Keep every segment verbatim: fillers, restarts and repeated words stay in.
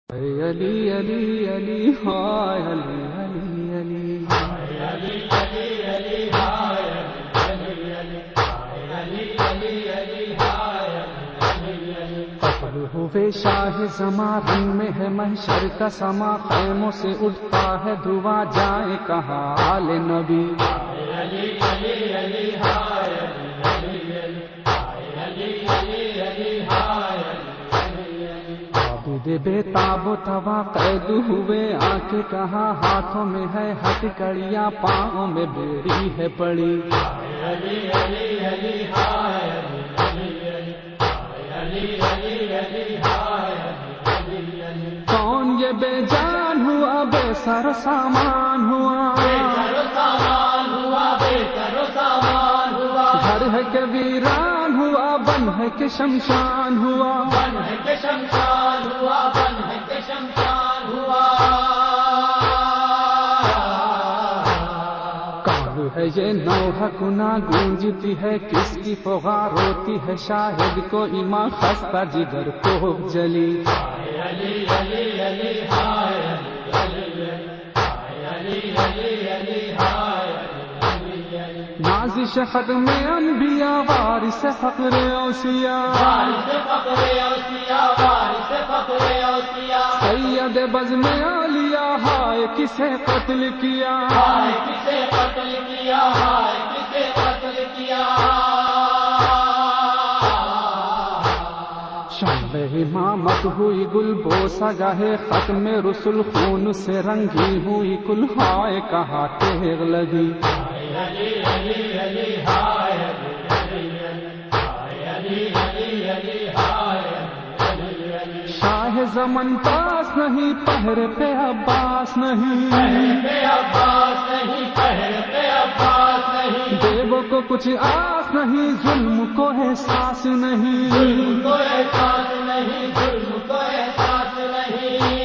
علی علی علی ہائے علی علی علی علی علی علی ہائے علی علی علی علی علی ہائے علی علی قتل ہوئے شاہ زماں رنگ میں ہے محشر کا سما خیموں سے اٹھتا ہے دھواں جائے کہاں آل نبی علی علی علی ہائے علی علی علی علی علی ہائے عابد بے تاب و توا قید ہوئے آنکھیں کہاں ہاتھوں میں ہے ہتھ کڑیاں پاؤں میں بیڑی ہے پڑی علی علی علی ہائے علی علی علی علی علی ہائے علی علی کون یہ بے جان ہوا بے سر و سامان ہوا بے سر و سامان ہوا بے سر و سامان ہوا گھر ہے کہ ویران ہوا بن ہے کہ شمشان ہوا بن ہے کہ شمشان ہوا بن ہے کہ شمشان ہوا کون ہے یہ نوحہ کنا گونجتی ہے کس کی فغار روتی ہے شاہد کو ایمان خستہ جگر کو جلی علی علی علی ہائے علی علی علی علی ہائے نازش ختم انبیاء وارث فقر اوصیاء وارث فقر اوصیاء وارث فقر اوصیاء سید بزم اولیاء ہائے کسے قتل کیا ہائے کسے قتل کیا ہائے کسے قتل کیا شمع امامت ہوئی گل بوسہ گاہے ختم رسل خون سے رنگی ہوئی کل ہائے کہاں تیغ لگی علی علی علی ہائے علی علی علی علی ہائے شاہ زمن پاس نہیں پہرے پہ عباس نہیں پہ عباس نہیں پہر پہ عباس نہیں دیو کو کچھ آس نہیں ظلم کو احساس نہیں ظلم کو احساس نہیں ظلم کو احساس نہیں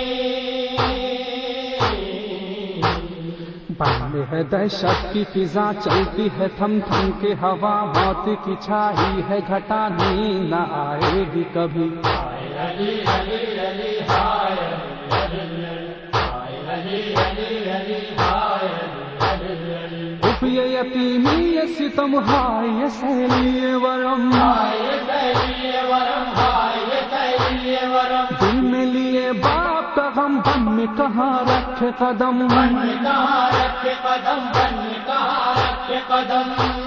بن میں ہے دہشت کی فضا چلتی ہے تھم تھم کے ہوا موت کی چھائی ہے گھٹا نیند نہ آئے گی کبھی علی علی علی ہائے علی علی علی علی ہائے اف یہ یتیمی یہ ستم ہائے یہ سیلی ورم ہائے سیلی ورم ہائے سیلی ورم دل میں لیے باپ کا غم بن میں کہاں رکھے قدم بن کہاں رکھے قدم بن کہاں رکھے قدم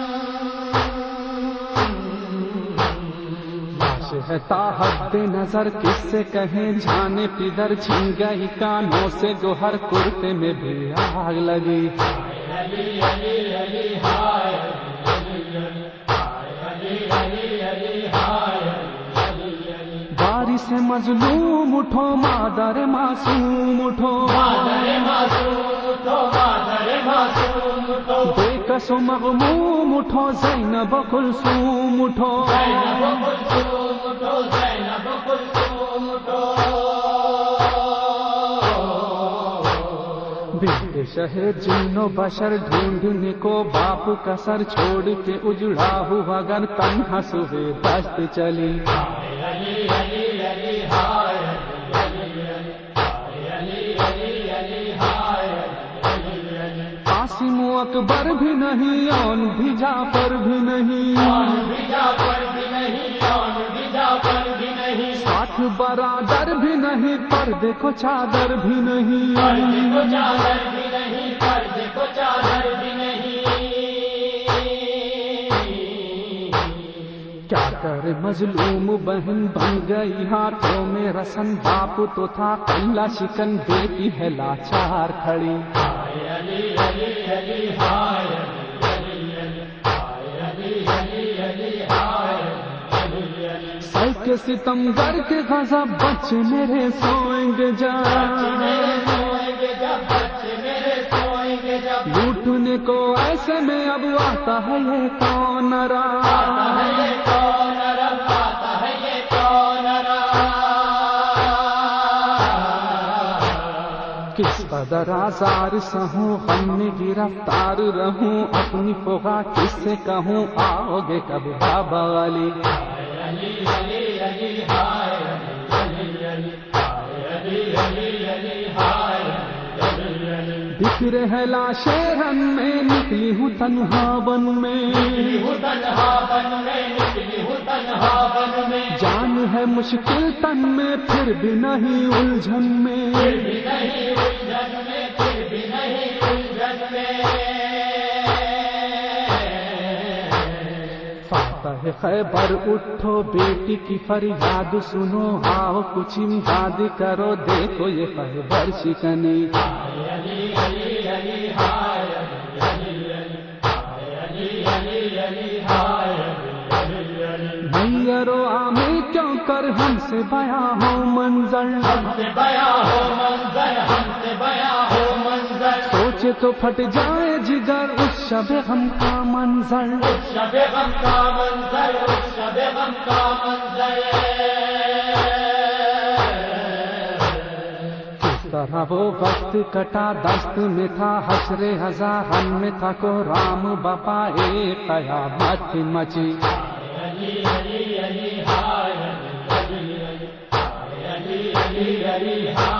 لاش ہے تا حد نظر کس سے کہیں جانے پدر چھن گئی کانوں سے گوہر کرتے میں بھی آگ لگی علی علی علی ہائے علی علی علی ہائے بارش مظلوم اٹھو مادر معصوم اٹھو مادر معصوم اٹھو مادر معصوم اٹھو بے کس و مغموم اٹھو زینب کلثوم اٹھو زینب کلثوم اٹھو زینب کلثوم اٹھو بنت شہر جن و بشر ڈھونڈنے کو باپ کا سر چھوڑ کے اجڑا ہوا گر تنہا صبح دشت چلی علی علی علی ہائے علی علی علی علی ہائے قاسم و اکبر بھی نہیں اون بھی جعفر بھی نہیں کون بھی جعفر بھی نہیں کون بھی جعفر بھی نہیں ساتھ برادر بھی نہیں پردے کو چادر بھی نہیں پردے کو چادر بھی نہیں پردے کو چادر بھی نہیں کیا کر مظلوم بہن بن گئی ہاتھوں میں رسن باپ تو تھا کلا شکن بیٹی ہے لاچار کھڑی علی علی علی ہائے علی علی علی ہائے سر کے ستم گر کے غضب بچے میرے سوئیں گے جان سوئیں گے جب بچے میرے سوئیں گے جب لوٹنے کو ایسے میں اب آتا ہے یہ کون آتا ہے را یہ کون رب آتا ہے یہ کون رب کس قدر آزار سہوں غم میں گرفتار رہوں اپنی فغا کس سے کہوں آؤ گے کب بابا علی علی علی علی ہائے علی علی علی بکھ رہے لاشیں رن میں نکلی ہوں تنہا بن میں نکلی ہوں تنہا بن میں نکلی ہوں تنہا بن میں جان ہے مشکل تن میں پھر بھی نہیں الجھن میں پھر بھی نہیں الجھن میں پھر بھی نہیں الجھن میں فاتح خیبر اٹھو بیٹی کی فریاد سنو آؤ کچھ امداد کرو دیکھو یہ خیبر شکنی ہائے علی علی علی ہائے علی علی علی علی علی ہائے علی علی میرو آمے کیوں کر ہم سے بیاں ہو منظر ہم سے بیاں ہو منظر ہم سے بیاں ہو منظر سوچے تو پھٹ جائے جگر اس شب غم کا منظر اس شب غم کا منظر اس شب غم کا منظر کس طرح وہ وقت کٹا دست میں تھا حشر ہزارن میں تھا کو رام بپا ایک قیامت مچی علی علی علی ہائے علی علی علی علی علی